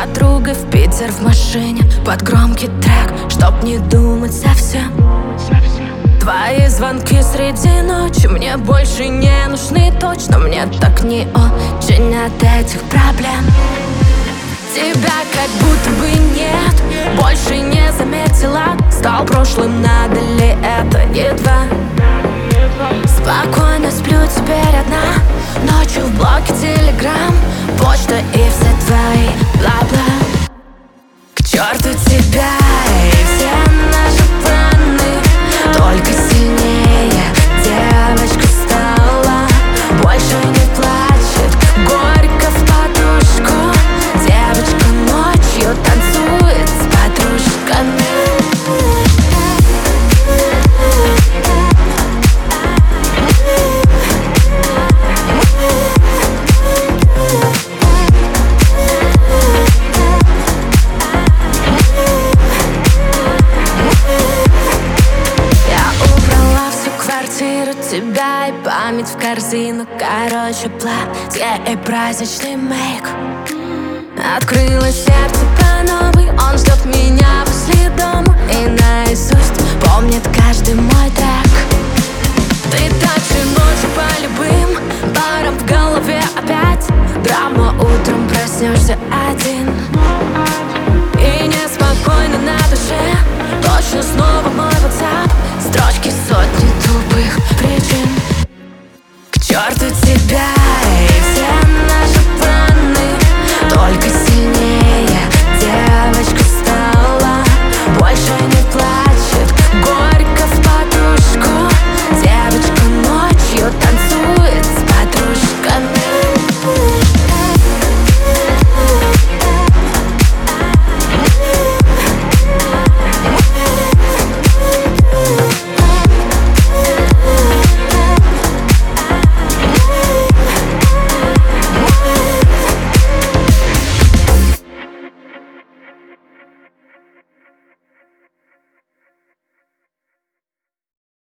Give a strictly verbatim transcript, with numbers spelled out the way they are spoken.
подругой в Питер в машине под громкий трек, чтоб не думать совсем. Твои звонки среди ночи мне больше не нужны точно. Мне так не очень от этих проблем. Тебя как будто бы нет, больше не заметила. Стал прошлым, надо ли это едва. Спокойно сплю теперь одна, ночью в блоке телеграм, почта и все твои бла-бла. К черту тебя и все наши планы, только сильнее девочка стала. Больше не плачет, горько в подушку. Девочка ночью танцует с подружками. Тебя и память в корзину, короче, платье и праздничный мейк. Открыла сердце по новой, он ждет меня после